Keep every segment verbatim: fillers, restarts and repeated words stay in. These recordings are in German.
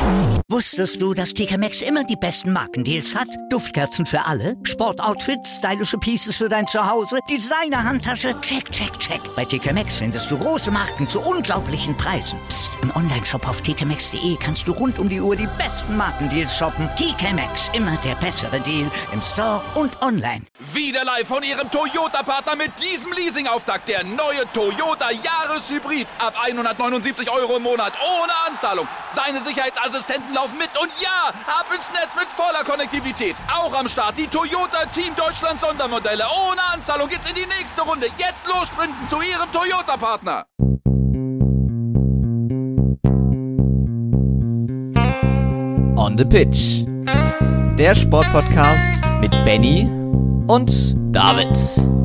Wusstest du, dass T K Maxx immer die besten Markendeals hat? Duftkerzen für alle, Sportoutfits, stylische Pieces für dein Zuhause, Designer-Handtasche, check, check, check. Bei T K Maxx findest du große Marken zu unglaublichen Preisen. Psst. Im Onlineshop auf t k maxx punkt d e kannst du rund um die Uhr die besten Markendeals shoppen. T K Maxx, immer der bessere Deal im Store und online. Wieder live von Ihrem Toyota-Partner mit diesem Leasing-Auftakt. Der neue Toyota Jahreshybrid. Ab hundertneunundsiebzig Euro im Monat. Ohne Anzahlung. Seine Sicherheitsassistenten laufen mit. Und ja, ab ins Netz mit voller Konnektivität. Auch am Start die Toyota Team Deutschland Sondermodelle. Ohne Anzahlung geht's in die nächste Runde. Jetzt los sprinten zu Ihrem Toyota-Partner. On the Pitch. Der Sportpodcast mit Benny und David.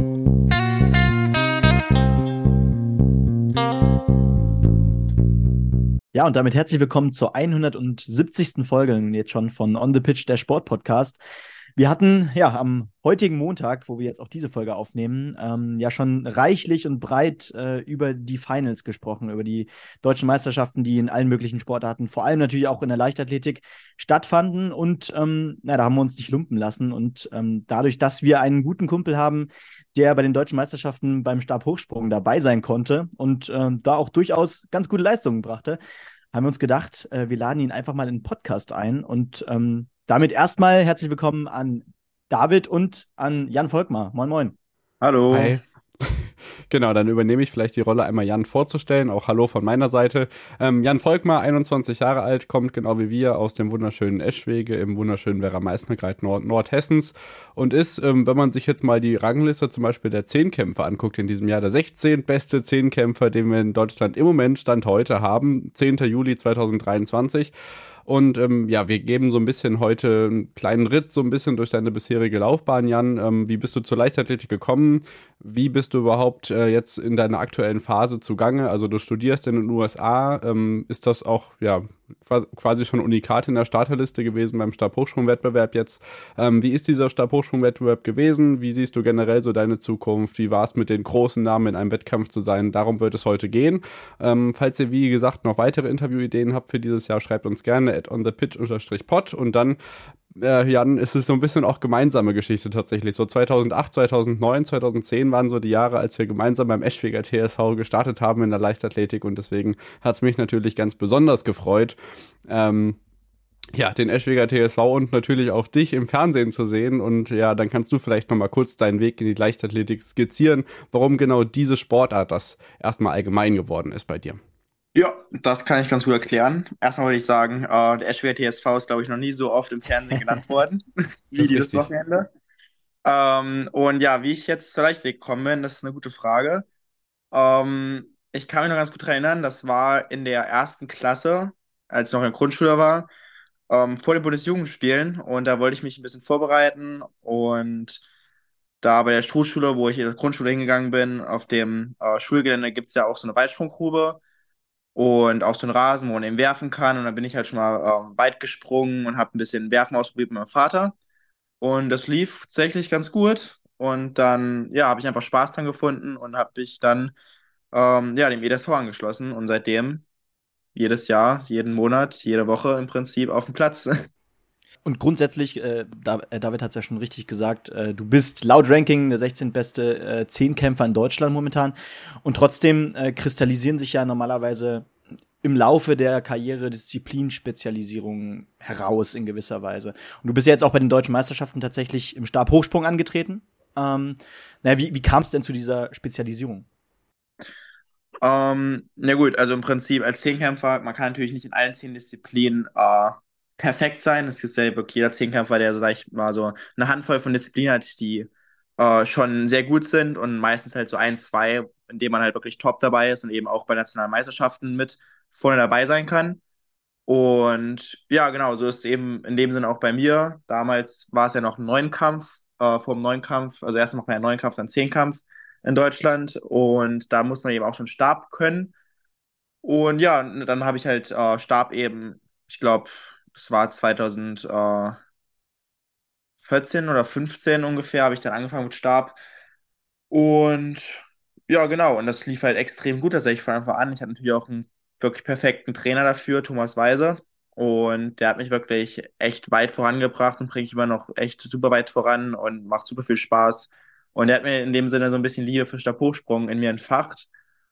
Ja, und damit herzlich willkommen zur hundertsiebzigsten Folge jetzt schon von On the Pitch, der Sportpodcast. Wir hatten ja am heutigen Montag, wo wir jetzt auch diese Folge aufnehmen, ähm, ja schon reichlich und breit äh, über die Finals gesprochen, über die deutschen Meisterschaften, die in allen möglichen Sportarten, vor allem natürlich auch in der Leichtathletik, stattfanden. Und ähm, na, da haben wir uns nicht lumpen lassen. Und ähm, dadurch, dass wir einen guten Kumpel haben, der bei den deutschen Meisterschaften beim Stabhochsprung dabei sein konnte und ähm, da auch durchaus ganz gute Leistungen brachte, haben wir uns gedacht, äh, wir laden ihn einfach mal in den Podcast ein. Und ähm, damit erstmal herzlich willkommen an David und an Jan Volkmar. Moin, moin. Hallo. Hi. Genau, dann übernehme ich vielleicht die Rolle, einmal Jan vorzustellen. Auch Hallo von meiner Seite. Ähm, Jan Volkmar, einundzwanzig Jahre alt, kommt genau wie wir aus dem wunderschönen Eschwege im wunderschönen Werra-Meißner-Kreis Nord Nordhessens und ist, ähm, wenn man sich jetzt mal die Rangliste zum Beispiel der Zehnkämpfer anguckt in diesem Jahr, der sechzehnte beste Zehnkämpfer, den wir in Deutschland im Moment Stand heute haben, zehnten Juli zweitausenddreiundzwanzig. Und ähm, ja, wir geben so ein bisschen heute einen kleinen Ritt so ein bisschen durch deine bisherige Laufbahn, Jan. Ähm, wie bist du zur Leichtathletik gekommen? Wie bist du überhaupt äh, jetzt in deiner aktuellen Phase zugange? Also du studierst in den U S A. Ähm, ist das auch ja quasi schon Unikat in der Starterliste gewesen beim Stabhochsprung-Wettbewerb jetzt? Ähm, wie ist dieser Stabhochsprung-Wettbewerb gewesen? Wie siehst du generell so deine Zukunft? Wie war es mit den großen Namen in einem Wettkampf zu sein? Darum wird es heute gehen. Ähm, falls ihr, wie gesagt, noch weitere Interviewideen habt für dieses Jahr, schreibt uns gerne at onthepitch-pod und dann Äh, Jan, ist es so ein bisschen auch gemeinsame Geschichte tatsächlich. So zweitausendacht, zweitausendneun, zweitausendzehn waren so die Jahre, als wir gemeinsam beim Eschweger T S V gestartet haben in der Leichtathletik und deswegen hat es mich natürlich ganz besonders gefreut, ähm, ja, den Eschweger T S V und natürlich auch dich im Fernsehen zu sehen und ja, dann kannst du vielleicht nochmal kurz deinen Weg in die Leichtathletik skizzieren, warum genau diese Sportart das erstmal allgemein geworden ist bei dir. Ja, das kann ich ganz gut erklären. Erstmal wollte ich sagen, äh, der Eschweier T S V ist, glaube ich, noch nie so oft im Fernsehen genannt worden, wie dieses richtig. Wochenende. Ähm, und ja, wie ich jetzt zur Leichtathletik gekommen bin, das ist eine gute Frage. Ähm, ich kann mich noch ganz gut daran erinnern, das war in der ersten Klasse, als ich noch in der Grundschule war, ähm, vor den Bundesjugendspielen. Und da wollte ich mich ein bisschen vorbereiten. Und da bei der Schulschule, wo ich in der Grundschule hingegangen bin, auf dem äh, Schulgelände gibt es ja auch so eine Weitsprunggrube. Und auch so einen Rasen, wo man eben werfen kann. Und dann bin ich halt schon mal ähm, weit gesprungen und habe ein bisschen Werfen ausprobiert mit meinem Vater. Und das lief tatsächlich ganz gut. Und dann, ja, habe ich einfach Spaß dran gefunden und habe mich dann, ähm, ja, dem E D S V angeschlossen. Und seitdem jedes Jahr, jeden Monat, jede Woche im Prinzip auf dem Platz. Und grundsätzlich, äh, Da- äh, David hat es ja schon richtig gesagt, äh, du bist laut Ranking der sechzehnte beste äh, Zehnkämpfer in Deutschland momentan. Und trotzdem äh, kristallisieren sich ja normalerweise im Laufe der Karriere Disziplinspezialisierungen heraus in gewisser Weise. Und du bist ja jetzt auch bei den deutschen Meisterschaften tatsächlich im Stabhochsprung angetreten. Ähm, naja, wie, wie kam es denn zu dieser Spezialisierung? Ähm, na gut, also im Prinzip als Zehnkämpfer, man kann natürlich nicht in allen zehn Disziplinen äh, perfekt sein. Es ist ja wirklich jeder Zehnkämpfer, der so, sag ich mal, so eine Handvoll von Disziplinen hat, die äh, schon sehr gut sind und meistens halt so ein, zwei, in denen man halt wirklich top dabei ist und eben auch bei nationalen Meisterschaften mit vorne dabei sein kann. Und ja, genau, so ist es eben in dem Sinne auch bei mir. Damals war es ja noch ein Neunkampf, äh, vor dem Neunkampf, also erst noch mehr Neunkampf, dann Zehnkampf in Deutschland. Und da muss man eben auch schon Stab können. Und ja, dann habe ich halt äh, Stab eben, ich glaube, es war zweitausendvierzehn oder fünfzehn ungefähr, habe ich dann angefangen mit Stab. Und ja, genau, und das lief halt extrem gut, tatsächlich von Anfang an. Ich hatte natürlich auch einen wirklich perfekten Trainer dafür, Thomas Weise. Und der hat mich wirklich echt weit vorangebracht und bringt mich immer noch echt super weit voran und macht super viel Spaß. Und er hat mir in dem Sinne so ein bisschen Liebe für Stabhochsprung in mir entfacht.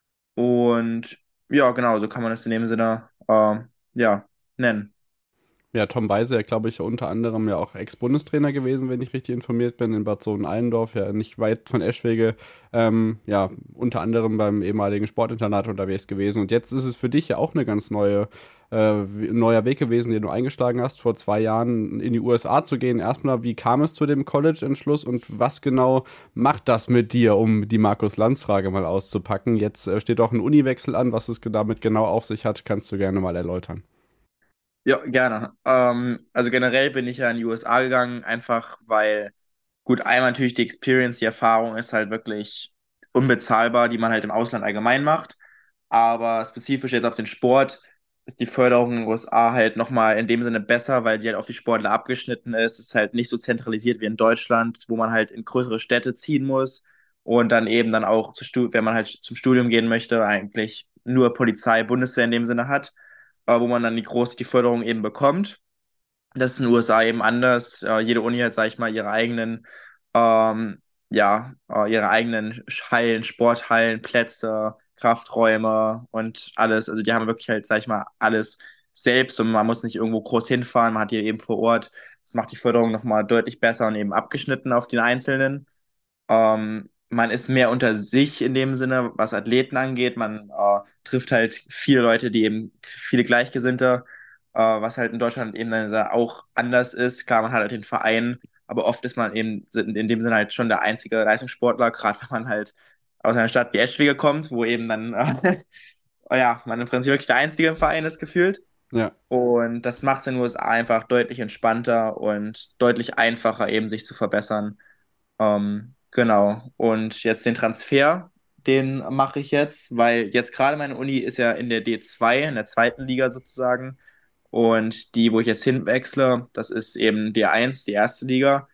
Und ja, genau, so kann man das in dem Sinne ähm, ja, nennen. Ja, Tom Weise, ja, glaube ich, unter anderem ja auch Ex-Bundestrainer gewesen, wenn ich richtig informiert bin, in Bad Sohn-Allendorf, ja nicht weit von Eschwege, ähm, ja, unter anderem beim ehemaligen Sportinternat unterwegs gewesen. Und jetzt ist es für dich ja auch eine ganz neue, äh, neuer Weg gewesen, den du eingeschlagen hast, vor zwei Jahren in die U S A zu gehen. Erstmal, wie kam es zu dem College-Entschluss und was genau macht das mit dir, um die Markus-Lanz-Frage mal auszupacken? Jetzt äh, steht auch ein Uniwechsel an, was es damit genau auf sich hat, kannst du gerne mal erläutern. Ja, gerne. Ähm, also generell bin ich ja in die U S A gegangen, einfach weil, gut, einmal natürlich die Experience, die Erfahrung ist halt wirklich unbezahlbar, die man halt im Ausland allgemein macht. Aber spezifisch jetzt auf den Sport ist die Förderung in den U S A halt nochmal in dem Sinne besser, weil sie halt auf die Sportler abgeschnitten ist. Es ist halt nicht so zentralisiert wie in Deutschland, wo man halt in größere Städte ziehen muss und dann eben dann auch, zu Stu- wenn man halt zum Studium gehen möchte, eigentlich nur Polizei, Bundeswehr in dem Sinne hat, äh, wo man dann die große die Förderung eben bekommt. Das ist in den U S A eben anders. Äh, jede Uni hat, sag ich mal, ihre eigenen, ähm, ja, äh, ihre eigenen Hallen, Sporthallen, Plätze, Krafträume und alles. Also die haben wirklich halt, sag ich mal, alles selbst und man muss nicht irgendwo groß hinfahren, man hat die eben vor Ort. Das macht die Förderung nochmal deutlich besser und eben abgeschnitten auf den Einzelnen. Ähm, man ist mehr unter sich in dem Sinne, was Athleten angeht. Man äh, trifft halt viele Leute, die eben viele Gleichgesinnte, äh, was halt in Deutschland eben dann auch anders ist. Klar, man hat halt den Verein, aber oft ist man eben in dem Sinne halt schon der einzige Leistungssportler, gerade wenn man halt aus einer Stadt wie Eschwege kommt, wo eben dann, äh, ja, man im Prinzip wirklich der einzige im Verein ist gefühlt. Ja. Und das macht es in den U S A einfach deutlich entspannter und deutlich einfacher, eben sich zu verbessern. Ähm, genau. Und jetzt den Transfer, den mache ich jetzt, weil jetzt gerade meine Uni ist ja in der D zwei, in der zweiten Liga sozusagen. Und die, wo ich jetzt hinwechsle, das ist eben D eins, die erste Liga.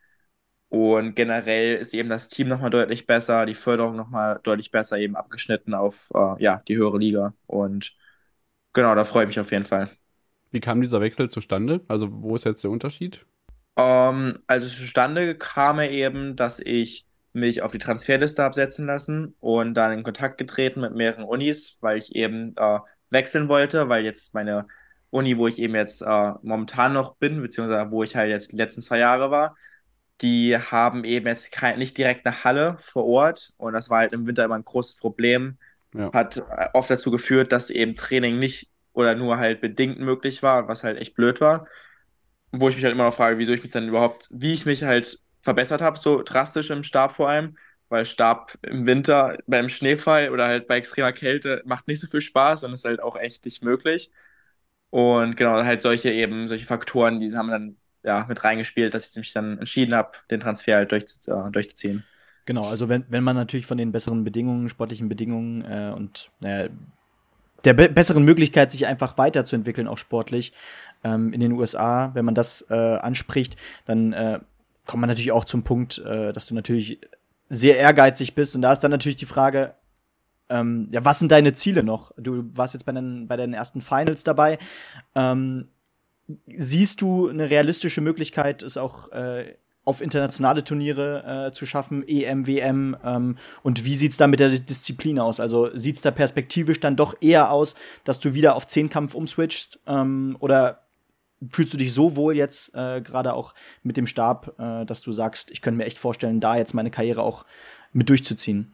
Und generell ist eben das Team nochmal deutlich besser, die Förderung nochmal deutlich besser, eben abgeschnitten auf äh, ja, die höhere Liga. Und genau, da freue ich mich auf jeden Fall. Wie kam dieser Wechsel zustande? Also wo ist jetzt der Unterschied? Ähm, also zustande kam er eben, dass ich mich auf die Transferliste habe setzen lassen und dann in Kontakt getreten mit mehreren Unis, weil ich eben äh, wechseln wollte, weil jetzt meine Uni, wo ich eben jetzt äh, momentan noch bin, beziehungsweise wo ich halt jetzt die letzten zwei Jahre war, die haben eben jetzt kein, nicht direkt eine Halle vor Ort und das war halt im Winter immer ein großes Problem, Ja. hat äh, oft dazu geführt, dass eben Training nicht oder nur halt bedingt möglich war, was halt echt blöd war. Wo ich mich halt immer noch frage, wieso ich mich dann überhaupt, wie ich mich halt verbessert habe, so drastisch im Stab vor allem, weil Stab im Winter beim Schneefall oder halt bei extremer Kälte macht nicht so viel Spaß und ist halt auch echt nicht möglich. Und genau, halt solche eben, solche Faktoren, die haben dann ja mit reingespielt, dass ich mich dann entschieden habe, den Transfer halt durchzu äh, durchzuziehen. Genau, also wenn, wenn man natürlich von den besseren Bedingungen, sportlichen Bedingungen äh, und äh, der be besseren Möglichkeit, sich einfach weiterzuentwickeln, auch sportlich, ähm, in den U S A, wenn man das äh, anspricht, dann äh, kommt man natürlich auch zum Punkt, äh, dass du natürlich sehr ehrgeizig bist. Und da ist dann natürlich die Frage, ähm, ja, was sind deine Ziele noch? Du warst jetzt bei den, bei den ersten Finals dabei. Ähm, siehst du eine realistische Möglichkeit, es auch äh, auf internationale Turniere äh, zu schaffen, E M, W M, ähm, und wie sieht's da mit der Disziplin aus? Also sieht's da perspektivisch dann doch eher aus, dass du wieder auf Zehnkampf umswitchst, ähm, oder fühlst du dich so wohl jetzt äh, gerade auch mit dem Stab, äh, dass du sagst, ich könnte mir echt vorstellen, da jetzt meine Karriere auch mit durchzuziehen?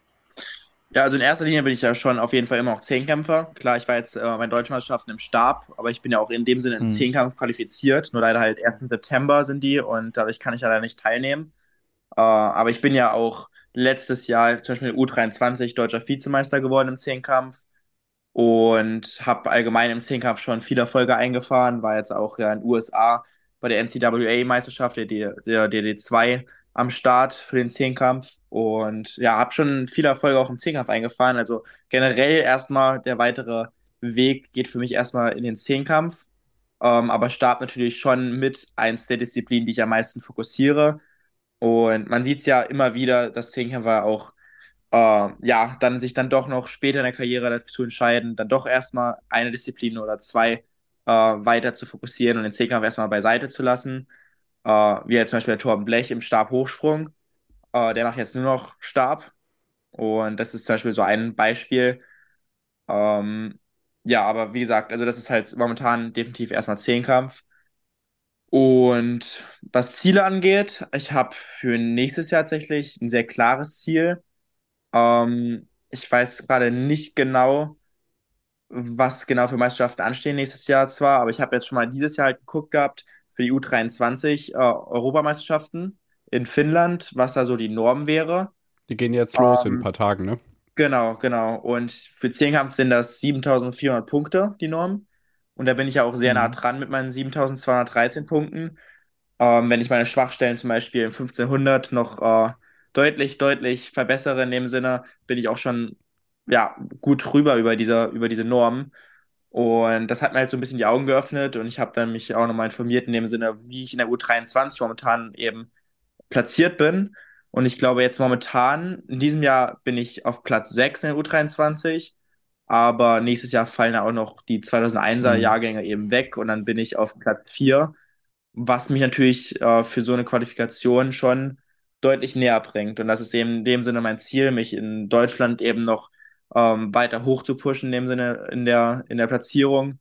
Ja, also in erster Linie bin ich ja schon auf jeden Fall immer noch Zehnkämpfer. Klar, ich war jetzt äh, bei Deutschen Meisterschaften im Stab, aber ich bin ja auch in dem Sinne im Hm. Zehnkampf qualifiziert. Nur leider halt erst im September sind die und dadurch kann ich leider nicht teilnehmen. Äh, aber ich bin ja auch letztes Jahr zum Beispiel U dreiundzwanzig deutscher Vizemeister geworden im Zehnkampf und habe allgemein im Zehnkampf schon viele Erfolge eingefahren. War jetzt auch ja in den U S A bei der N C A A-Meisterschaft, der, der D D zwei, am Start für den Zehnkampf und ja, habe schon viele Erfolge auch im Zehnkampf eingefahren. Also generell erstmal der weitere Weg geht für mich erstmal in den Zehnkampf, ähm, aber Stab natürlich schon mit eins der Disziplinen, die ich am meisten fokussiere. Und man sieht es ja immer wieder, dass Zehnkämpfer auch äh, ja, dann sich dann doch noch später in der Karriere dazu entscheiden, dann doch erstmal eine Disziplin oder zwei äh, weiter zu fokussieren und den Zehnkampf erstmal beiseite zu lassen. Äh, wie jetzt zum Beispiel der Torben Blech im Stabhochsprung. Äh, der macht jetzt nur noch Stab. Und das ist zum Beispiel so ein Beispiel. Ähm, ja, aber wie gesagt, also das ist halt momentan definitiv erstmal Zehnkampf. Und was Ziele angeht, ich habe für nächstes Jahr tatsächlich ein sehr klares Ziel. Ähm, ich weiß gerade nicht genau, was genau für Meisterschaften anstehen nächstes Jahr zwar, aber ich habe jetzt schon mal dieses Jahr halt geguckt gehabt für die U dreiundzwanzig äh, Europameisterschaften in Finnland, was da so die Norm wäre. Die gehen jetzt los in ein Ähm, paar Tagen, ne? Genau, genau. Und für Zehnkampf sind das siebentausendvierhundert Punkte, die Norm. Und da bin ich ja auch sehr nah Mhm. dran mit meinen siebentausendzweihundertdreizehn Punkten. Ähm, wenn ich meine Schwachstellen zum Beispiel im fünfzehnhundert noch äh, deutlich, deutlich verbessere in dem Sinne, bin ich auch schon ja, gut drüber über diese, über diese Norm. Und das hat mir halt so ein bisschen die Augen geöffnet und ich habe dann mich auch nochmal informiert in dem Sinne, wie ich in der U dreiundzwanzig momentan eben platziert bin. Und ich glaube jetzt momentan, in diesem Jahr bin ich auf Platz sechs in der U dreiundzwanzig, aber nächstes Jahr fallen ja auch noch die zweitausendeiner Mhm. Jahrgänge eben weg und dann bin ich auf Platz vier, was mich natürlich äh, für so eine Qualifikation schon deutlich näher bringt. Und das ist eben in dem Sinne mein Ziel, mich in Deutschland eben noch ähm, weiter hoch zu pushen, in dem Sinne in der, in der Platzierung.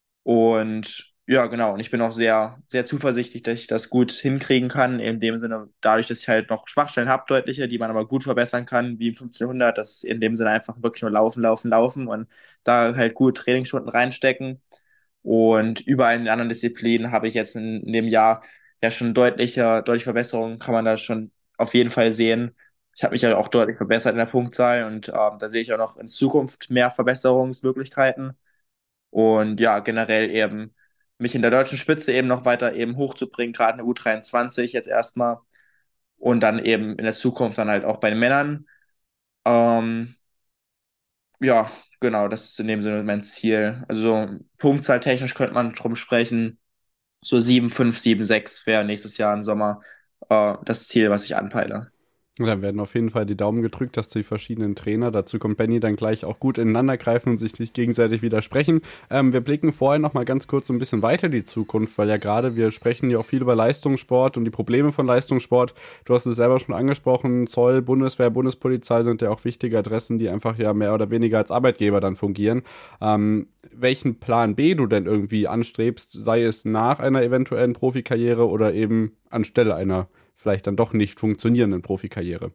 Und ja, genau. Und ich bin auch sehr, sehr zuversichtlich, dass ich das gut hinkriegen kann. In dem Sinne, dadurch, dass ich halt noch Schwachstellen habe, deutliche, die man aber gut verbessern kann, wie im fünfzehnhundert, das in dem Sinne einfach wirklich nur laufen, laufen, laufen und da halt gut Trainingsstunden reinstecken. Und überall in den anderen Disziplinen habe ich jetzt in, in dem Jahr ja schon deutliche, deutliche Verbesserungen, kann man da schon auf jeden Fall sehen. Ich habe mich ja auch deutlich verbessert in der Punktzahl und ähm, da sehe ich auch noch in Zukunft mehr Verbesserungsmöglichkeiten. Und ja, generell eben mich in der deutschen Spitze eben noch weiter eben hochzubringen, gerade in der U dreiundzwanzig jetzt erstmal. Und dann eben in der Zukunft dann halt auch bei den Männern. Ähm, ja, genau, das ist in dem Sinne mein Ziel. Also so punktzahltechnisch könnte man drum sprechen. So sieben fünf sieben sechs wäre nächstes Jahr im Sommer äh, das Ziel, was ich anpeile. Und dann werden auf jeden Fall die Daumen gedrückt, dass die verschiedenen Trainer, dazu kommt Benny, dann gleich auch gut ineinander greifen und sich nicht gegenseitig widersprechen. Ähm, wir blicken vorher noch mal ganz kurz so ein bisschen weiter in die Zukunft, weil ja gerade, wir sprechen ja auch viel über Leistungssport und die Probleme von Leistungssport. Du hast es selber schon angesprochen, Zoll, Bundeswehr, Bundespolizei sind ja auch wichtige Adressen, die einfach ja mehr oder weniger als Arbeitgeber dann fungieren. Ähm, welchen Plan B du denn irgendwie anstrebst, sei es nach einer eventuellen Profikarriere oder eben anstelle einer vielleicht dann doch nicht funktionierenden Profikarriere?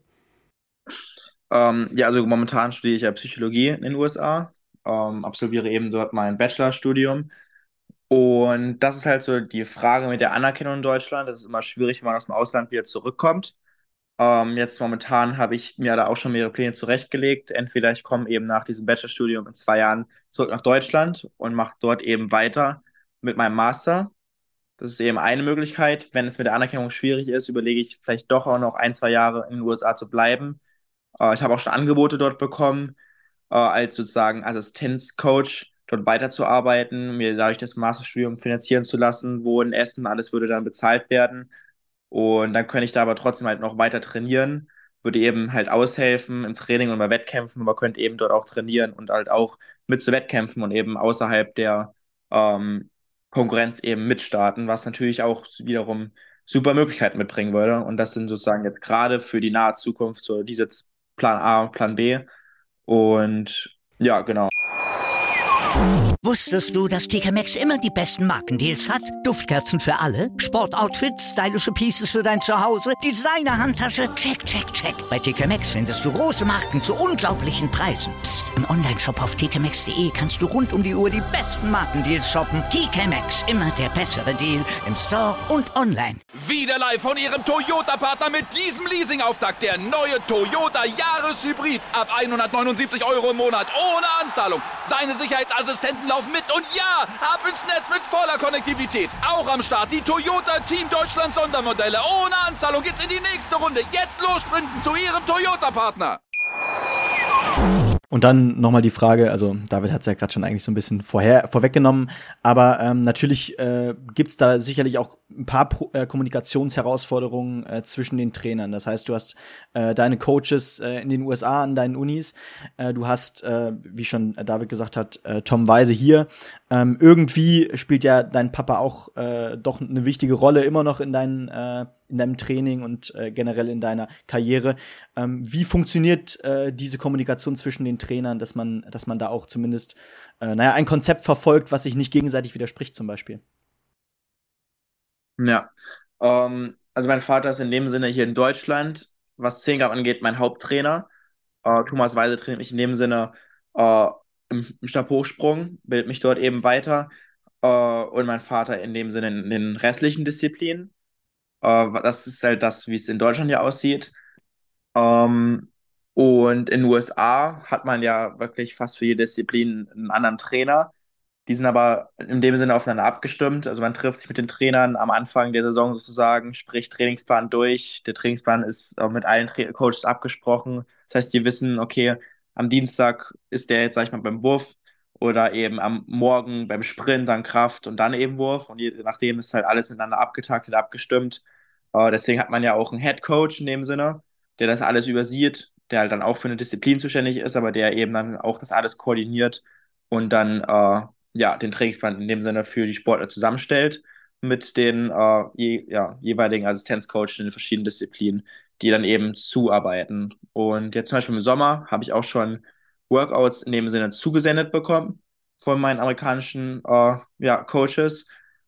Ähm, ja, also momentan studiere ich ja Psychologie in den U S A, ähm, absolviere eben dort mein Bachelorstudium. Und das ist halt so die Frage mit der Anerkennung in Deutschland. Das ist immer schwierig, wenn man aus dem Ausland wieder zurückkommt. Ähm, jetzt momentan habe ich mir da auch schon mehrere Pläne zurechtgelegt. Entweder ich komme eben nach diesem Bachelorstudium in zwei Jahren zurück nach Deutschland und mache dort eben weiter mit meinem Master. Das ist eben eine Möglichkeit. Wenn es mit der Anerkennung schwierig ist, überlege ich vielleicht doch auch noch ein, zwei Jahre in den U S A zu bleiben. Äh, ich habe auch schon Angebote dort bekommen, äh, als sozusagen Assistenzcoach dort weiterzuarbeiten, mir dadurch das Masterstudium finanzieren zu lassen, Wohnen, Essen, alles würde dann bezahlt werden. Und dann könnte ich da aber trotzdem halt noch weiter trainieren, würde eben halt aushelfen im Training und bei Wettkämpfen, aber könnte eben dort auch trainieren und halt auch mit zu Wettkämpfen und eben außerhalb der ähm, Konkurrenz eben mitstarten, was natürlich auch wiederum super Möglichkeiten mitbringen würde. Und das sind sozusagen jetzt gerade für die nahe Zukunft so diese Plan A und Plan B. Und ja, genau. Wusstest du, dass T K Maxx immer die besten Markendeals hat? Duftkerzen für alle, Sportoutfits, stylische Pieces für dein Zuhause, Designer-Handtasche, check, check, check. Bei T K Maxx findest du große Marken zu unglaublichen Preisen. Psst. Im Onlineshop auf t k maxx punkt d e kannst du rund um die Uhr die besten Markendeals shoppen. T K Maxx, immer der bessere Deal im Store und online. Wieder live von Ihrem Toyota-Partner mit diesem Leasing-Auftakt. Der neue Toyota Jahreshybrid. Ab hundertneunundsiebzig Euro im Monat. Ohne Anzahlung. Seine Sicherheitsassistenten laufen mit. Und ja, ab ins Netz mit voller Konnektivität. Auch am Start die Toyota Team Deutschland Sondermodelle. Ohne Anzahlung geht's in die nächste Runde. Jetzt los sprinten zu Ihrem Toyota-Partner. Und dann nochmal die Frage, also David hat es ja gerade schon eigentlich so ein bisschen vorher, vorweggenommen, aber ähm, natürlich äh, gibt es da sicherlich auch ein paar Pro äh, Kommunikationsherausforderungen äh, zwischen den Trainern. Das heißt, du hast äh, deine Coaches äh, in den U S A an deinen Unis, äh, du hast, äh, wie schon David gesagt hat, äh, Tom Weise hier. Ähm, irgendwie spielt ja dein Papa auch äh, doch eine wichtige Rolle immer noch in, dein, äh, in deinem Training und äh, generell in deiner Karriere. Ähm, wie funktioniert äh, diese Kommunikation zwischen den Trainern, dass man, dass man da auch zumindest äh, naja, ein Konzept verfolgt, was sich nicht gegenseitig widerspricht, zum Beispiel? Ja, ähm, also mein Vater ist in dem Sinne hier in Deutschland, was Zehnkampf angeht, mein Haupttrainer. Äh, Thomas Weise trainiert mich in dem Sinne äh, im, im Stabhochsprung, bildet mich dort eben weiter. Äh, und mein Vater in dem Sinne in den restlichen Disziplinen. Äh, das ist halt das, wie es in Deutschland ja aussieht. Ähm, und in den U S A hat man ja wirklich fast für jede Disziplin einen anderen Trainer. Die sind aber in dem Sinne aufeinander abgestimmt. Also man trifft sich mit den Trainern am Anfang der Saison sozusagen, spricht Trainingsplan durch. Der Trainingsplan ist auch mit allen Tra Coaches abgesprochen. Das heißt, die wissen, okay, am Dienstag ist der jetzt, sag ich mal, beim Wurf oder eben am Morgen beim Sprint, dann Kraft und dann eben Wurf. Und je nachdem ist halt alles miteinander abgetaktet, abgestimmt. Äh, deswegen hat man ja auch einen Head Coach in dem Sinne, der das alles übersieht, der halt dann auch für eine Disziplin zuständig ist, aber der eben dann auch das alles koordiniert und dann äh, ja, den Trainingsplan in dem Sinne für die Sportler zusammenstellt mit den äh, je, ja, jeweiligen Assistenzcoaches in den verschiedenen Disziplinen, die dann eben zuarbeiten. Und jetzt zum Beispiel im Sommer habe ich auch schon Workouts in dem Sinne zugesendet bekommen von meinen amerikanischen äh, ja, Coaches.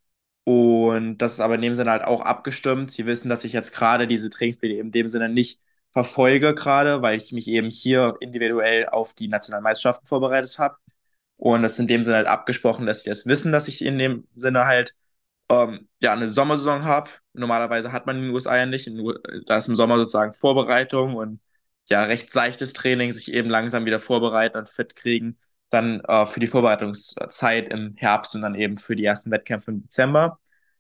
Und das ist aber in dem Sinne halt auch abgestimmt. Sie wissen, dass ich jetzt gerade diese Trainingspläne in dem Sinne nicht verfolge gerade, weil ich mich eben hier individuell auf die Nationalmeisterschaften vorbereitet habe. Und das ist in dem Sinne halt abgesprochen, dass sie das wissen, dass ich in dem Sinne halt ähm, ja eine Sommersaison habe. Normalerweise hat man in den U S A ja nicht. In, den U- da ist im Sommer sozusagen Vorbereitung und ja recht seichtes Training, sich eben langsam wieder vorbereiten und fit kriegen. Dann äh, für die Vorbereitungszeit im Herbst und dann eben für die ersten Wettkämpfe im Dezember.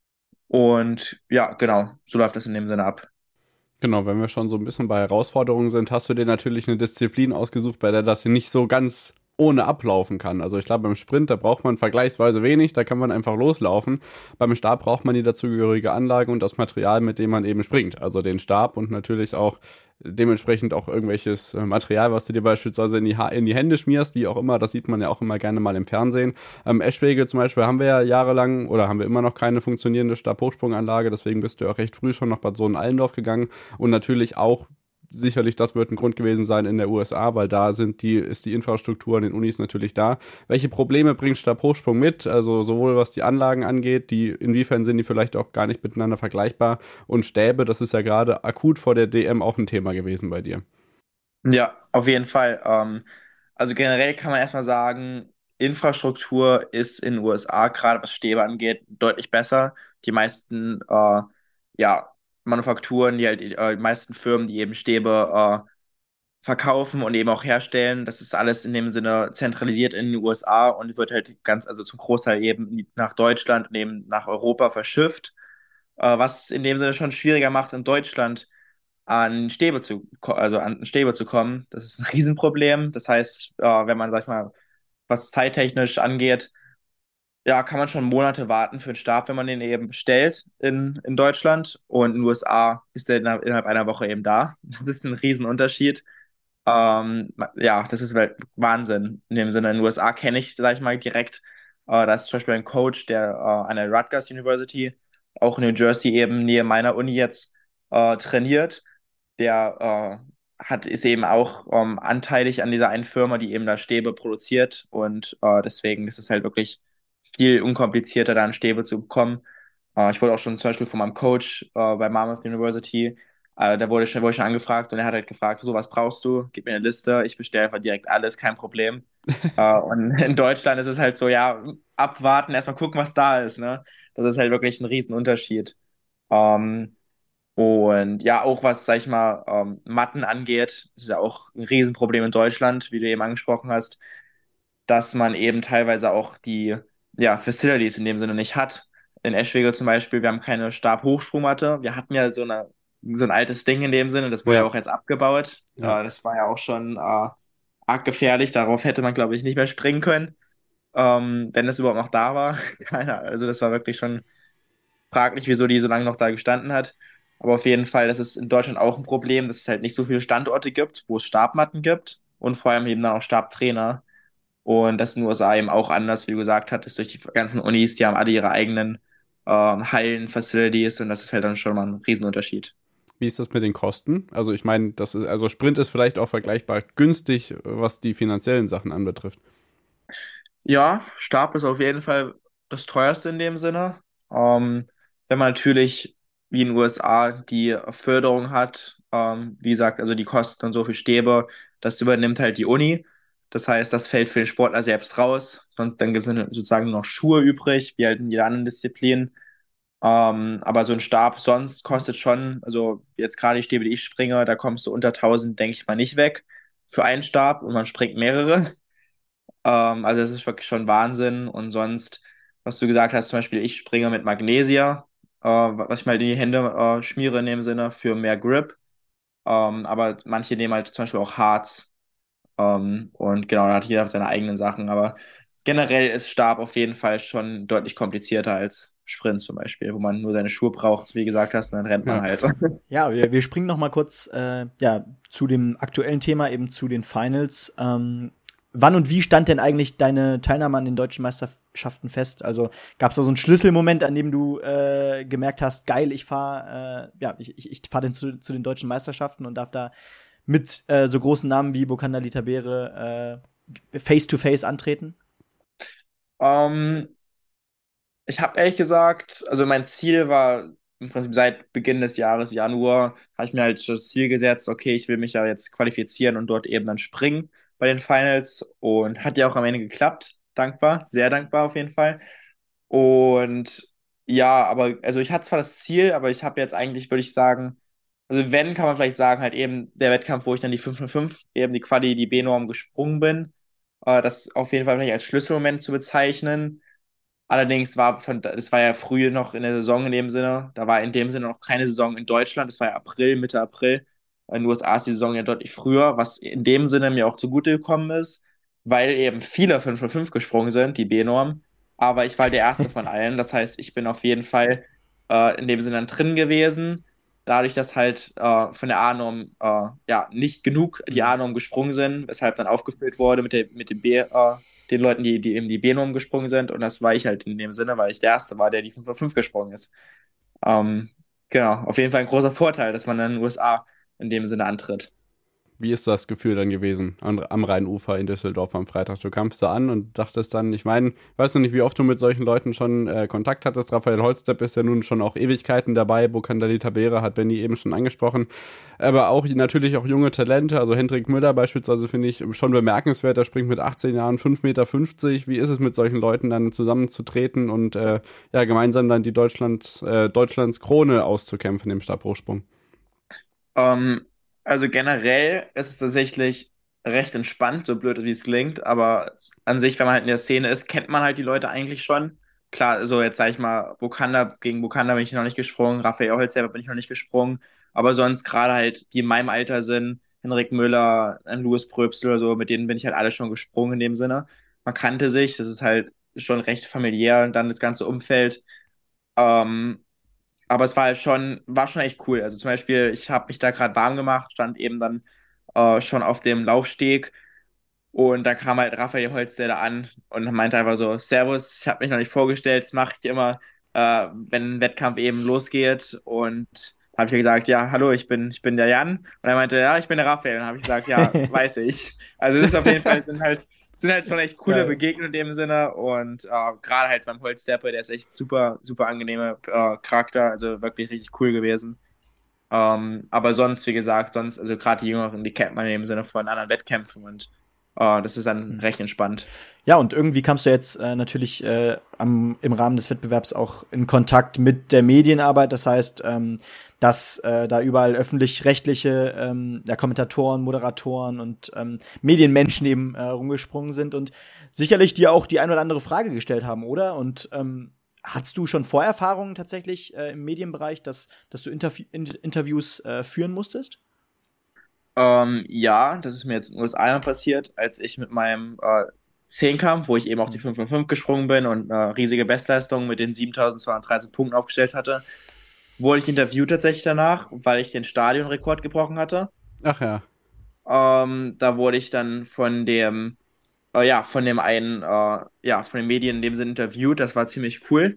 Und ja, genau, so läuft das in dem Sinne ab. Genau, wenn wir schon so ein bisschen bei Herausforderungen sind, hast du dir natürlich eine Disziplin ausgesucht, bei der das nicht so ganz ohne ablaufen kann. Also ich glaube, beim Sprint, da braucht man vergleichsweise wenig, da kann man einfach loslaufen. Beim Stab braucht man die dazugehörige Anlage und das Material, mit dem man eben springt. Also den Stab und natürlich auch dementsprechend auch irgendwelches äh, Material, was du dir beispielsweise in die, ha in die Hände schmierst, wie auch immer. Das sieht man ja auch immer gerne mal im Fernsehen. Ähm, Eschwege zum Beispiel haben wir ja jahrelang oder haben wir immer noch keine funktionierende Stabhochsprunganlage. Deswegen bist du auch recht früh schon nach Bad Sohn-Allendorf gegangen und natürlich auch sicherlich, das wird ein Grund gewesen sein in der U S A, weil da sind die, ist die Infrastruktur an den Unis natürlich da. Welche Probleme bringt Stabhochsprung mit? Also sowohl was die Anlagen angeht, die, inwiefern sind die vielleicht auch gar nicht miteinander vergleichbar? Und Stäbe, das ist ja gerade akut vor der D M auch ein Thema gewesen bei dir. Ja, auf jeden Fall. Ähm, also generell kann man erstmal sagen, Infrastruktur ist in den U S A, gerade was Stäbe angeht, deutlich besser. Die meisten äh, ja, Manufakturen, die halt, äh, die meisten Firmen, die eben Stäbe äh, verkaufen und eben auch herstellen, das ist alles in dem Sinne zentralisiert in den U S A und wird halt ganz, also zum Großteil eben nach Deutschland und eben nach Europa verschifft, äh, was in dem Sinne schon schwieriger macht, in Deutschland an Stäbe zu, ko- also an Stäbe zu kommen. Das ist ein Riesenproblem. Das heißt, äh, wenn man, sag ich mal, was zeittechnisch angeht, ja, kann man schon Monate warten für den Stab, wenn man den eben bestellt in, in Deutschland. Und in den U S A ist der innerhalb, innerhalb einer Woche eben da. Das ist ein Riesenunterschied. Ähm, ja, das ist halt Wahnsinn. In dem Sinne, in den U S A kenne ich, sag ich mal, direkt. Äh, da ist zum Beispiel ein Coach, der äh, an der Rutgers University, auch in New Jersey eben, nähe meiner Uni jetzt, äh, trainiert. Der äh, hat, ist eben auch ähm, anteilig an dieser einen Firma, die eben da Stäbe produziert. Und äh, deswegen ist es halt wirklich viel unkomplizierter, da an Stäbe zu bekommen. Äh, ich wurde auch schon zum Beispiel von meinem Coach äh, bei Monmouth University, äh, da wurde ich, schon, wurde ich schon angefragt und er hat halt gefragt, so, was brauchst du? Gib mir eine Liste, ich bestelle einfach direkt alles, kein Problem. Äh, und in Deutschland ist es halt so, ja, abwarten, erstmal gucken, was da ist, ne? Das ist halt wirklich ein Riesenunterschied. Ähm, und ja, auch was, sag ich mal, ähm, Matten angeht, ist ja auch ein Riesenproblem in Deutschland, wie du eben angesprochen hast, dass man eben teilweise auch die ja, Facilities in dem Sinne nicht hat. In Eschwege zum Beispiel, wir haben keine Stabhochsprungmatte. Wir hatten ja so eine, so ein altes Ding in dem Sinne, das wurde ja Ja, auch jetzt abgebaut. ja. Äh, das war ja auch schon äh, arg gefährlich. Darauf hätte man, glaube ich, nicht mehr springen können, ähm, wenn es überhaupt noch da war. Keine Ahnung. Also das war wirklich schon fraglich, wieso die so lange noch da gestanden hat. Aber auf jeden Fall, das ist in Deutschland auch ein Problem, dass es halt nicht so viele Standorte gibt, wo es Stabmatten gibt und vor allem eben dann auch Stabtrainer. Und das ist in den U S A eben auch anders, wie du gesagt hattest, durch die ganzen Unis, die haben alle ihre eigenen ähm, Hallen, Facilities und das ist halt dann schon mal ein Riesenunterschied. Wie ist das mit den Kosten? Also ich meine, das ist, also Sprint ist vielleicht auch vergleichbar günstig, was die finanziellen Sachen anbetrifft. Ja, Stab ist auf jeden Fall das teuerste in dem Sinne. Ähm, wenn man natürlich, wie in den U S A, die Förderung hat, ähm, wie gesagt, also die Kosten und so für Stäbe, das übernimmt halt die Uni. Das heißt, das fällt für den Sportler selbst raus. Sonst dann gibt es sozusagen noch Schuhe übrig, wie halt in jeder anderen Disziplin. Ähm, aber so ein Stab sonst kostet schon, also jetzt gerade die Stäbe, die ich springe, da kommst du unter tausend, denke ich mal, nicht weg für einen Stab und man springt mehrere. Ähm, also das ist wirklich schon Wahnsinn. Und sonst, was du gesagt hast, zum Beispiel, ich springe mit Magnesia, äh, was ich mal in die Hände äh, schmiere in dem Sinne für mehr Grip. Ähm, aber manche nehmen halt zum Beispiel auch Harz. Ähm, und genau, da hat jeder seine eigenen Sachen. Aber generell ist Stab auf jeden Fall schon deutlich komplizierter als Sprint zum Beispiel, wo man nur seine Schuhe braucht, wie gesagt hast, und dann rennt man Ja. halt. Ja, wir, wir springen noch mal kurz äh, ja, zu dem aktuellen Thema, eben zu den Finals. Ähm, wann und wie stand denn eigentlich deine Teilnahme an den deutschen Meisterschaften fest? Also gab es da so einen Schlüsselmoment, an dem du äh, gemerkt hast, geil, ich fahre äh, ja, ich, ich, ich fahr zu, zu den deutschen Meisterschaften und darf da mit äh, so großen Namen wie Bokanda Litabere äh, face-to-face antreten? Ähm, Ich habe ehrlich gesagt, also mein Ziel war im Prinzip seit Beginn des Jahres, Januar, habe ich mir halt schon das Ziel gesetzt, okay, ich will mich ja jetzt qualifizieren und dort eben dann springen bei den Finals und hat ja auch am Ende geklappt. Dankbar, sehr dankbar auf jeden Fall. Und ja, aber also ich hatte zwar das Ziel, aber ich habe jetzt eigentlich, würde ich sagen, also wenn, kann man vielleicht sagen, halt eben der Wettkampf, wo ich dann die fünf null fünf, eben die Quali, die B-Norm gesprungen bin, äh, das auf jeden Fall vielleicht als Schlüsselmoment zu bezeichnen. Allerdings war von, das war ja früh noch in der Saison in dem Sinne. Da war in dem Sinne noch keine Saison in Deutschland. Das war ja April, Mitte April. In den U S A ist die Saison ja deutlich früher, was in dem Sinne mir auch zugute gekommen ist, weil eben viele fünf null fünf gesprungen sind, die B-Norm. Aber ich war halt der Erste von allen. Das heißt, ich bin auf jeden Fall äh, in dem Sinne dann drin gewesen. Dadurch, dass halt äh, von der A-Norm äh, ja nicht genug die A-Norm gesprungen sind, weshalb dann aufgefüllt wurde mit, der, mit dem B, äh, den Leuten, die, die eben die B-Norm gesprungen sind. Und das war ich halt in dem Sinne, weil ich der Erste war, der die fünf null fünf gesprungen ist. Ähm, genau, auf jeden Fall ein großer Vorteil, dass man dann in den U S A in dem Sinne antritt. Wie ist das Gefühl dann gewesen am, am Rheinufer in Düsseldorf am Freitag? Du kamst da an und dachtest dann, ich meine, weißt du nicht, wie oft du mit solchen Leuten schon äh, Kontakt hattest? Raphael Holzdepp ist ja nun schon auch Ewigkeiten dabei, Bokanda Litabere hat Benny eben schon angesprochen, aber auch natürlich auch junge Talente, also Hendrik Müller beispielsweise finde ich schon bemerkenswert, der springt mit achtzehn Jahren fünf Meter fünfzig. Wie ist es mit solchen Leuten dann zusammenzutreten und äh, ja gemeinsam dann die Deutschland, äh, Deutschlands Krone auszukämpfen im Stabhochsprung? Ähm, also generell ist es tatsächlich recht entspannt, so blöd wie es klingt, aber an sich, wenn man halt in der Szene ist, kennt man halt die Leute eigentlich schon. Klar, also jetzt sage ich mal, Bokanda, gegen Bokanda bin ich noch nicht gesprungen, Raphael Holz bin ich noch nicht gesprungen, aber sonst gerade halt, die in meinem Alter sind, Henrik Müller, ein Louis Pröbstel oder so, mit denen bin ich halt alle schon gesprungen in dem Sinne. Man kannte sich, das ist halt schon recht familiär und dann das ganze Umfeld. Ähm, aber es war halt schon, war schon echt cool. Also zum Beispiel, ich habe mich da gerade warm gemacht, stand eben dann äh, schon auf dem Laufsteg und dann kam halt Raphael Holzdeller an und meinte einfach so, Servus, ich habe mich noch nicht vorgestellt, das mache ich immer, äh, wenn ein Wettkampf eben losgeht. Und da habe ich gesagt, ja, hallo, ich bin, ich bin der Jan. Und er meinte, ja, ich bin der Raphael. Und dann habe ich gesagt, ja, weiß ich. Also das ist auf jeden Fall, sind halt, sind halt schon echt coole Geil. Begegnungen in dem Sinne. Und äh, gerade halt beim Holzdeppe, der ist echt super, super angenehmer äh, Charakter, also wirklich richtig cool gewesen. Ähm, aber sonst, wie gesagt, sonst, also gerade die Jüngeren, die kennt man im Sinne von anderen Wettkämpfen und äh, das ist dann Mhm. recht entspannt. Ja, und irgendwie kamst du jetzt äh, natürlich äh, am, im Rahmen des Wettbewerbs auch in Kontakt mit der Medienarbeit. Das heißt, ähm, dass äh, da überall öffentlich-rechtliche ähm, ja, Kommentatoren, Moderatoren und ähm, Medienmenschen eben äh, rumgesprungen sind und sicherlich dir auch die ein oder andere Frage gestellt haben, oder? Und ähm, hattest du schon Vorerfahrungen tatsächlich äh, im Medienbereich, dass, dass du Interv in Interviews äh, führen musstest? Ähm, ja, das ist mir jetzt in den U S A mal passiert, als ich mit meinem äh, Zehnkampf, wo ich eben auch die fünf fünf fünf gesprungen bin und eine riesige Bestleistung mit den siebentausendzweihundertdreizehn Punkten aufgestellt hatte, wurde ich interviewt tatsächlich danach, weil ich den Stadionrekord gebrochen hatte. Ach ja. Ähm, da wurde ich dann von dem, äh, ja, von dem einen, äh, ja, von den Medien in dem Sinne interviewt. Das war ziemlich cool.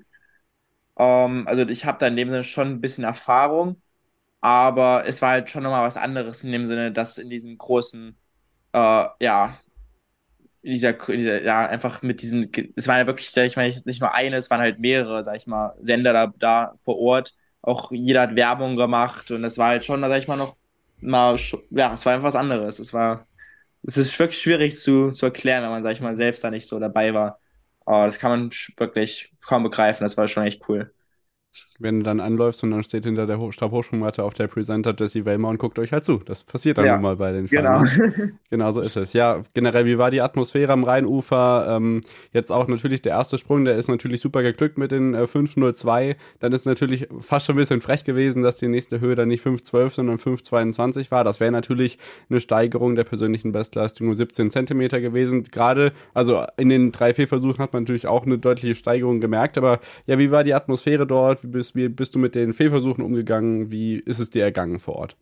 Ähm, also ich habe da in dem Sinne schon ein bisschen Erfahrung, aber es war halt schon nochmal was anderes in dem Sinne, dass in diesem großen, äh, ja, dieser, dieser, ja, einfach mit diesen, es waren ja wirklich, ich meine, nicht nur eine, es waren halt mehrere, sag ich mal, Sender da, da vor Ort. Auch jeder hat Werbung gemacht und das war halt schon, sag ich mal, noch mal, ja, es war einfach was anderes. Es war, es ist wirklich schwierig zu, zu erklären, wenn man, sag ich mal, selbst da nicht so dabei war. Aber das kann man wirklich kaum begreifen, das war schon echt cool. Wenn du dann anläufst und dann steht hinter der Ho- Stabhochsprungmatte auf der Presenter Jesse Wellmer und guckt euch halt zu. Das passiert dann Ja, nun mal bei den genau. Finals. Genau so ist es. Ja, generell, wie war die Atmosphäre am Rheinufer? Ähm, jetzt auch natürlich der erste Sprung, der ist natürlich super geglückt mit den äh, fünf null zwei. Dann ist natürlich fast schon ein bisschen frech gewesen, dass die nächste Höhe dann nicht fünf zwölf, sondern fünf zweiundzwanzig war. Das wäre natürlich eine Steigerung der persönlichen Bestleistung um siebzehn Zentimeter gewesen. Gerade, also in den drei Fehlversuchen hat man natürlich auch eine deutliche Steigerung gemerkt. Aber ja, wie war die Atmosphäre dort? Wie bist, wie bist du mit den Fehlversuchen umgegangen? Wie ist es dir ergangen vor Ort?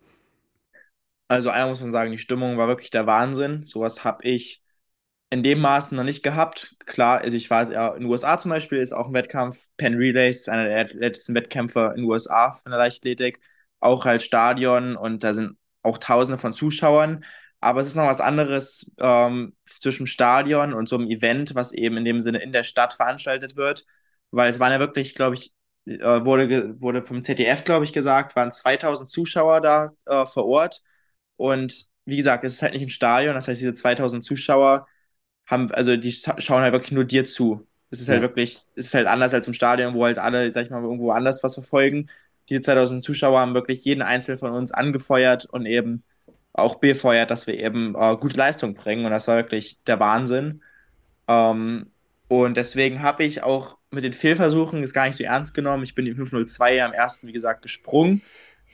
Also einmal muss man sagen, die Stimmung war wirklich der Wahnsinn. Sowas habe ich in dem Maßen noch nicht gehabt. Klar, also ich war ja in den U S A zum Beispiel, ist auch ein Wettkampf, Penn Relays, einer der letzten Wettkämpfe in den U S A von der Leichtathletik, auch halt Stadion und da sind auch Tausende von Zuschauern. Aber es ist noch was anderes ähm, zwischen Stadion und so einem Event, was eben in dem Sinne in der Stadt veranstaltet wird, weil es waren ja wirklich, glaube ich, äh, wurde, ge- wurde vom Z D F, glaube ich, gesagt, waren zweitausend Zuschauer da äh, vor Ort. Und wie gesagt, es ist halt nicht im Stadion, das heißt, diese zweitausend Zuschauer haben, also die scha- schauen halt wirklich nur dir zu. Es ist halt Ja. wirklich, es ist halt anders als im Stadion, wo halt alle, sag ich mal, irgendwo anders was verfolgen. Diese zweitausend Zuschauer haben wirklich jeden Einzelnen von uns angefeuert und eben auch befeuert, dass wir eben äh, gute Leistung bringen. Und das war wirklich der Wahnsinn. Ähm, und deswegen habe ich auch mit den Fehlversuchen es gar nicht so ernst genommen. Ich bin die fünf null zwei ja am ersten, wie gesagt, gesprungen.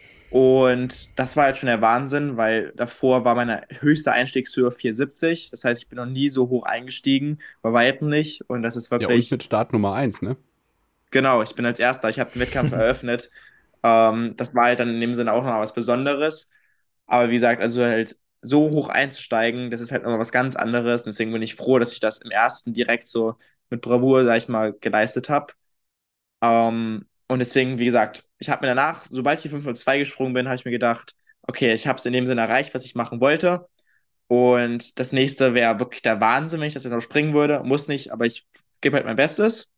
Und das war halt schon der Wahnsinn, weil davor war meine höchste Einstiegshöhe vier siebzig. Das heißt, ich bin noch nie so hoch eingestiegen, bei weitem nicht. Und das ist Ja, und wirklich, mit Start Nummer eins, ne? genau, ich bin als Erster, ich habe den Wettkampf eröffnet. Ähm, das war halt dann in dem Sinne auch noch was Besonderes. Aber wie gesagt, also halt so hoch einzusteigen, das ist halt nochmal was ganz anderes. Und deswegen bin ich froh, dass ich das im ersten direkt so mit Bravour, sag ich mal, geleistet habe. Ähm, und deswegen, wie gesagt, ich habe mir danach, sobald ich die fünf null zwei gesprungen bin, habe ich mir gedacht, okay, ich habe es in dem Sinne erreicht, was ich machen wollte. Und das nächste wäre wirklich der Wahnsinn, wenn ich das jetzt noch springen würde. Muss nicht, aber ich gebe halt mein Bestes.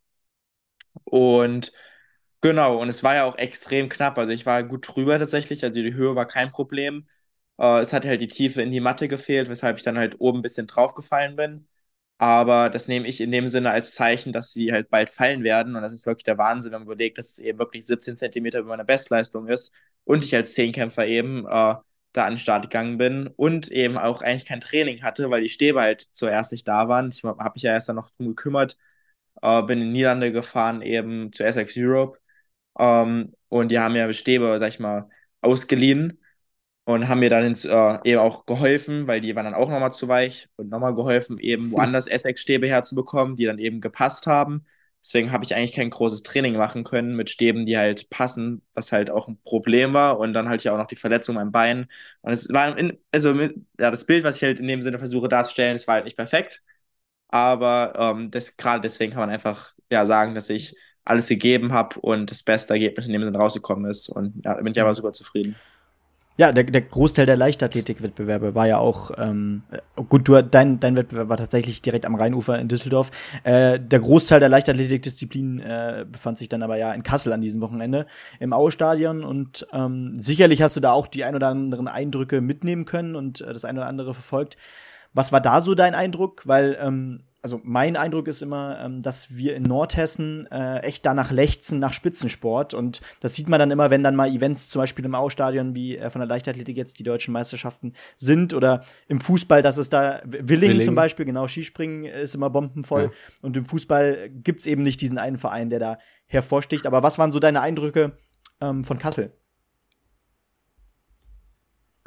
Und genau, und es war ja auch extrem knapp. Also ich war gut drüber tatsächlich. Also die Höhe war kein Problem. Äh, es hat halt die Tiefe in die Matte gefehlt, weshalb ich dann halt oben ein bisschen draufgefallen bin. Aber das nehme ich in dem Sinne als Zeichen, dass sie halt bald fallen werden. Und das ist wirklich der Wahnsinn, wenn man überlegt, dass es eben wirklich siebzehn Zentimeter über meiner Bestleistung ist. Und ich als Zehnkämpfer eben äh, da an den Start gegangen bin und eben auch eigentlich kein Training hatte, weil die Stäbe halt zuerst nicht da waren. Ich habe mich ja erst dann noch drum gekümmert, äh, bin in die Niederlande gefahren, eben zu Essex Europe. Ähm, und die haben ja Stäbe, sag ich mal, ausgeliehen und haben mir dann ins, äh, eben auch geholfen, weil die waren dann auch nochmal zu weich und nochmal geholfen, eben woanders Essex-Stäbe herzubekommen, die dann eben gepasst haben. Deswegen habe ich eigentlich kein großes Training machen können mit Stäben, die halt passen, was halt auch ein Problem war. Und dann halt ja auch noch die Verletzung am Bein. Und es war, in, also mit, ja, das Bild, was ich halt in dem Sinne versuche darzustellen, das war halt nicht perfekt. Aber ähm, das, gerade deswegen kann man einfach ja sagen, dass ich alles gegeben habe und das beste Ergebnis in dem Sinne rausgekommen ist. Und ja, da bin ich aber super zufrieden. Ja, der, der Großteil der Leichtathletik-Wettbewerbe war ja auch, ähm, gut, du, dein, dein Wettbewerb war tatsächlich direkt am Rheinufer in Düsseldorf. Äh, der Großteil der Leichtathletik-Disziplinen äh, befand sich dann aber ja in Kassel an diesem Wochenende im Aue-Stadion und ähm, sicherlich hast du da auch die ein oder anderen Eindrücke mitnehmen können und äh, das ein oder andere verfolgt. Was war da so dein Eindruck? Weil, ähm, also mein Eindruck ist immer, ähm, dass wir in Nordhessen äh, echt danach lechzen nach Spitzensport. Und das sieht man dann immer, wenn dann mal Events zum Beispiel im Aue-Stadion wie äh, von der Leichtathletik jetzt die deutschen Meisterschaften sind. Oder im Fußball, dass es da Willingen, Willingen. zum Beispiel, genau, Skispringen ist immer bombenvoll. Ja. Und im Fußball gibt's eben nicht diesen einen Verein, der da hervorsticht. Aber was waren so deine Eindrücke ähm, von Kassel?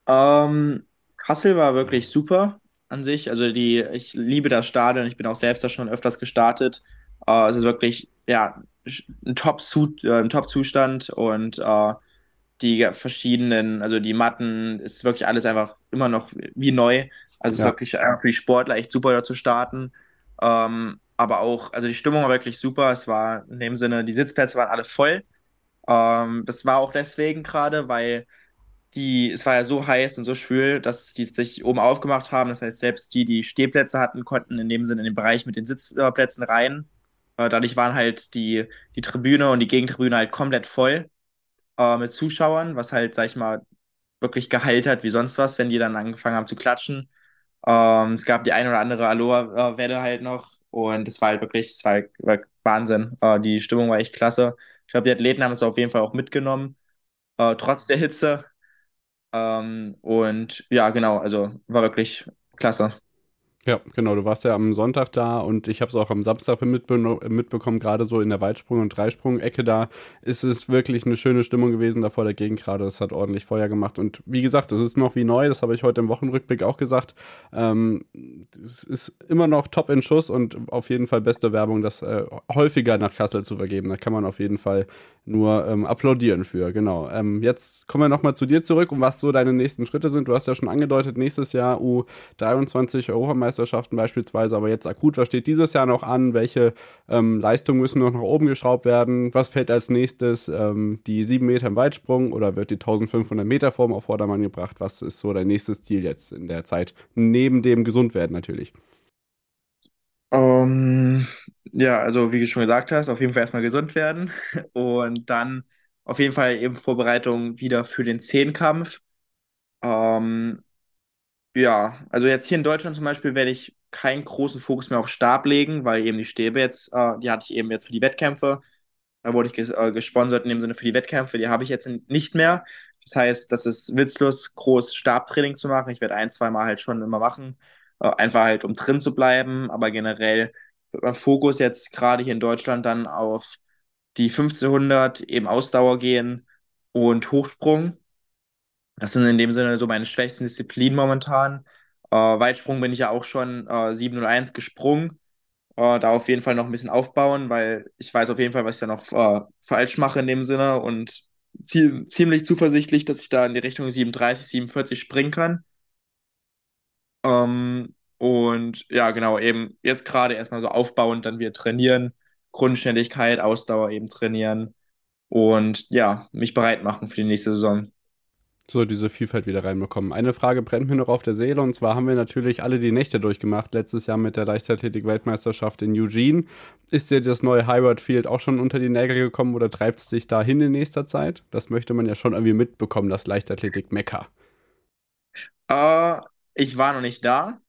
Ähm, Kassel war wirklich super an sich. Also die, ich liebe das Stadion. Ich bin auch selbst da schon öfters gestartet. Äh, es ist wirklich, ja, ein Top-Zu- äh, ein Top-Zustand und äh, die verschiedenen, also die Matten, ist wirklich alles einfach immer noch wie neu. Also es ist Ja. wirklich einfach für die Sportler echt super, da zu starten. Ähm, aber auch, also die Stimmung war wirklich super. Es war in dem Sinne, die Sitzplätze waren alle voll. Ähm, das war auch deswegen gerade, weil die, es war ja so heiß und so schwül, dass die sich oben aufgemacht haben. Das heißt, selbst die, die Stehplätze hatten, konnten in dem Sinne in den Bereich mit den Sitzplätzen rein. Äh, dadurch waren halt die, die Tribüne und die Gegentribüne halt komplett voll äh, mit Zuschauern, was halt, sag ich mal, wirklich Gehalt hat wie sonst was, wenn die dann angefangen haben zu klatschen. Ähm, es gab die ein oder andere Aloha-Welle halt noch und es war halt wirklich, es war, halt, war Wahnsinn. Äh, die Stimmung war echt klasse. Ich glaube, die Athleten haben es auf jeden Fall auch mitgenommen, äh, trotz der Hitze. Ähm, und ja, genau, also war wirklich klasse. Ja, genau, du warst ja am Sonntag da und ich habe es auch am Samstag mitbe mitbekommen, gerade so in der Weitsprung- und Dreisprung-Ecke da ist es wirklich eine schöne Stimmung gewesen da vor der Gegend gerade, das hat ordentlich Feuer gemacht und wie gesagt, es ist noch wie neu, das habe ich heute im Wochenrückblick auch gesagt, ähm, es ist immer noch top in Schuss und auf jeden Fall beste Werbung, das äh, häufiger nach Kassel zu vergeben, da kann man auf jeden Fall nur ähm, applaudieren für, genau. Ähm, jetzt kommen wir nochmal zu dir zurück und was so deine nächsten Schritte sind, du hast ja schon angedeutet, nächstes Jahr U dreiundzwanzig Europameisterschaften beispielsweise, aber jetzt akut, was steht dieses Jahr noch an? Welche ähm, Leistungen müssen noch nach oben geschraubt werden? Was fällt als nächstes? Ähm, die sieben Meter im Weitsprung oder wird die eintausendfünfhundert Meter Form auf Vordermann gebracht? Was ist so dein nächstes Ziel jetzt in der Zeit? Neben dem Gesundwerden natürlich. Ähm, ja, also wie du schon gesagt hast, auf jeden Fall erstmal gesund werden und dann auf jeden Fall eben Vorbereitung wieder für den Zehnkampf. Ähm, ja, also jetzt hier in Deutschland zum Beispiel werde ich keinen großen Fokus mehr auf Stab legen, weil eben die Stäbe jetzt, äh, die hatte ich eben jetzt für die Wettkämpfe. Da wurde ich ges äh, gesponsert in dem Sinne für die Wettkämpfe, die habe ich jetzt nicht mehr. Das heißt, das ist witzlos, groß Stabtraining zu machen. Ich werde ein, zwei Mal halt schon immer machen, äh, einfach halt, um drin zu bleiben. Aber generell wird mein Fokus jetzt gerade hier in Deutschland dann auf die fünfzehnhundert, eben Ausdauer gehen und Hochsprung. Das sind in dem Sinne so meine schwächsten Disziplinen momentan. Äh, Weitsprung bin ich ja auch schon äh, sieben null eins gesprungen. Äh, da auf jeden Fall noch ein bisschen aufbauen, weil ich weiß auf jeden Fall, was ich da noch äh, falsch mache in dem Sinne und zie ziemlich zuversichtlich, dass ich da in die Richtung siebenunddreißig, siebenundvierzig springen kann. Ähm, und ja, genau, eben jetzt gerade erstmal so aufbauend, dann wieder trainieren, Grundständigkeit, Ausdauer eben trainieren und ja, mich bereit machen für die nächste Saison. So diese Vielfalt wieder reinbekommen. Eine Frage brennt mir noch auf der Seele und zwar haben wir natürlich alle die Nächte durchgemacht, letztes Jahr mit der Leichtathletik-Weltmeisterschaft in Eugene. Ist dir das neue Hayward Field auch schon unter die Nägel gekommen oder treibt es dich dahin in nächster Zeit? Das möchte man ja schon irgendwie mitbekommen, das Leichtathletik-Mekka. Äh, Ich war noch nicht da.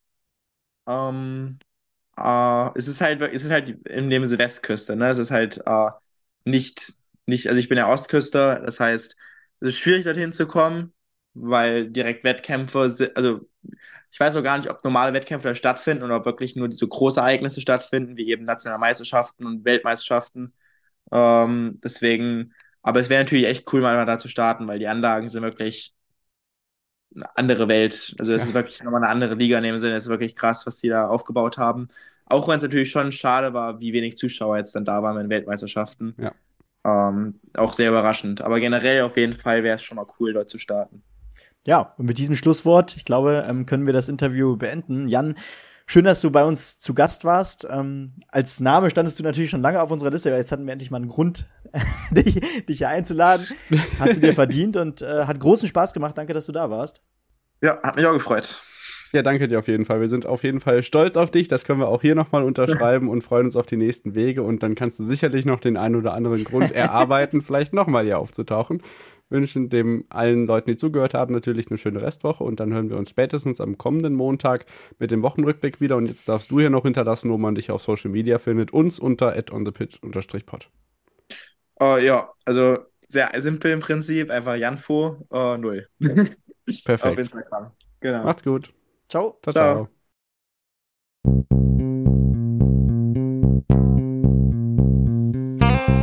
Ähm, äh, es ist halt, es ist halt in dem Sinne Westküste, ne? Es ist halt äh, nicht, nicht, also ich bin ja Ostküster, das heißt, es ist schwierig dorthin zu kommen, weil direkt Wettkämpfe, si- also ich weiß auch gar nicht, ob normale Wettkämpfe da stattfinden oder ob wirklich nur diese große Ereignisse stattfinden, wie eben Nationalmeisterschaften und Weltmeisterschaften. Ähm, deswegen, aber es wäre natürlich echt cool, mal da zu starten, weil die Anlagen sind wirklich eine andere Welt. Also es Ja. ist wirklich nochmal eine andere Liga in dem Sinne. Es ist wirklich krass, was die da aufgebaut haben. Auch wenn es natürlich schon schade war, wie wenig Zuschauer jetzt dann da waren bei den Weltmeisterschaften. Ja. Ähm, auch sehr überraschend. Aber generell auf jeden Fall wäre es schon mal cool, dort zu starten. Ja, und mit diesem Schlusswort, ich glaube, ähm, können wir das Interview beenden. Jan, schön, dass du bei uns zu Gast warst. Ähm, als Name standest du natürlich schon lange auf unserer Liste, aber jetzt hatten wir endlich mal einen Grund, dich, dich hier einzuladen. Hast du dir verdient und äh, hat großen Spaß gemacht. Danke, dass du da warst. Ja, hat mich auch gefreut. Ja, danke dir auf jeden Fall. Wir sind auf jeden Fall stolz auf dich. Das können wir auch hier nochmal unterschreiben und freuen uns auf die nächsten Wege. Und dann kannst du sicherlich noch den einen oder anderen Grund erarbeiten, vielleicht nochmal hier aufzutauchen. Wünschen dem allen Leuten, die zugehört haben, natürlich eine schöne Restwoche. Und dann hören wir uns spätestens am kommenden Montag mit dem Wochenrückblick wieder. Und jetzt darfst du hier noch hinterlassen, wo man dich auf Social Media findet. Uns unter at onthepitch pod. Uh, ja, also sehr simpel im Prinzip. Einfach Janfo uh, null. Perfekt. Auf Instagram. Genau. Macht's gut. Ciao. Ciao, Ciao. ciao.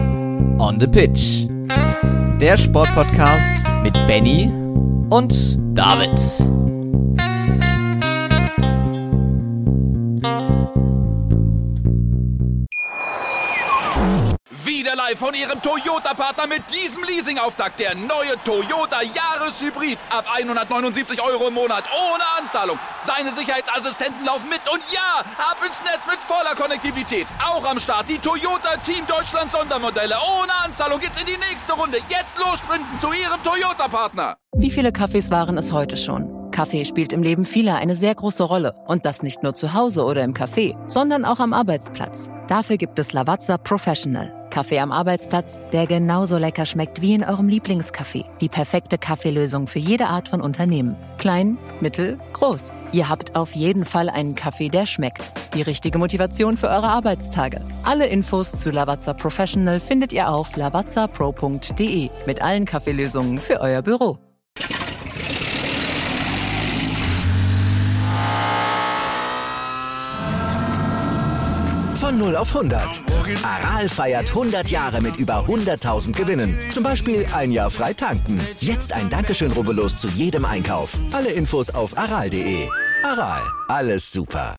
On the Pitch. Der Sportpodcast mit Benny und David. Wieder live von Ihrem Toyota-Partner mit diesem Leasing-Auftakt. Der neue Toyota Jahreshybrid. Ab hundertneunundsiebzig Euro im Monat. Ohne Anzahlung. Seine Sicherheitsassistenten laufen mit. Und ja, ab ins Netz mit voller Konnektivität. Auch am Start die Toyota Team Deutschland Sondermodelle. Ohne Anzahlung geht's in die nächste Runde. Jetzt los sprinten zu Ihrem Toyota-Partner. Wie viele Kaffees waren es heute schon? Kaffee spielt im Leben vieler eine sehr große Rolle. Und das nicht nur zu Hause oder im Café, sondern auch am Arbeitsplatz. Dafür gibt es Lavazza Professional. Kaffee am Arbeitsplatz, der genauso lecker schmeckt wie in eurem Lieblingscafé. Die perfekte Kaffeelösung für jede Art von Unternehmen. Klein, mittel, groß. Ihr habt auf jeden Fall einen Kaffee, der schmeckt. Die richtige Motivation für eure Arbeitstage. Alle Infos zu Lavazza Professional findet ihr auf lavazza pro punkt de mit allen Kaffeelösungen für euer Büro. Von null auf hundert. Aral feiert hundert Jahre mit über hunderttausend Gewinnen. Zum Beispiel ein Jahr frei tanken. Jetzt ein Dankeschön, rubbellos zu jedem Einkauf. Alle Infos auf aral punkt de. Aral, alles super.